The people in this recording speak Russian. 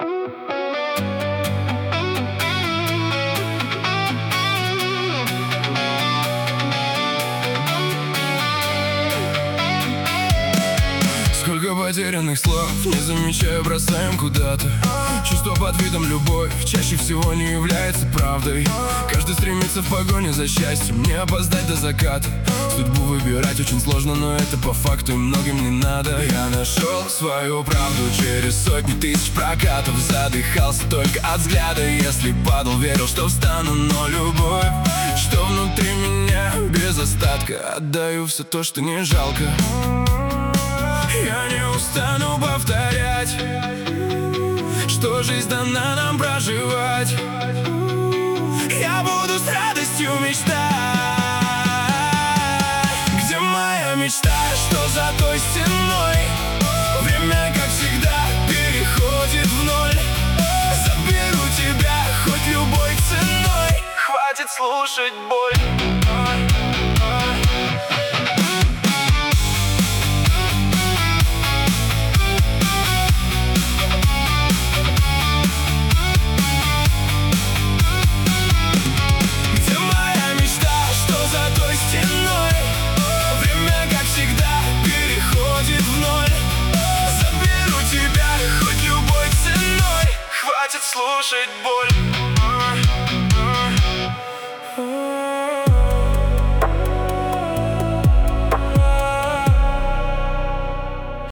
Сколько потерянных слов, не замечая, бросаем куда-то. Чувство под видом любовь чаще всего не является правдой. Каждый стремится в погоне за счастьем, не опоздать до заката. Судьбу выбирать очень сложно, но это по факту и многим не надо. Я нашел свою правду через сотни тысяч прокатов. Задыхался только от взгляда, если падал, верил, что встану. Но любовь, что внутри меня, без остатка отдаю все то, что не жалко. Я не устану повторять, что жизнь дана нам проживать. Я буду с радостью мечтать. Где моя мечта, что за той стеной? Время, как всегда, переходит в ноль. Заберу тебя хоть любой ценой. Хватит слушать боль. Слушать боль.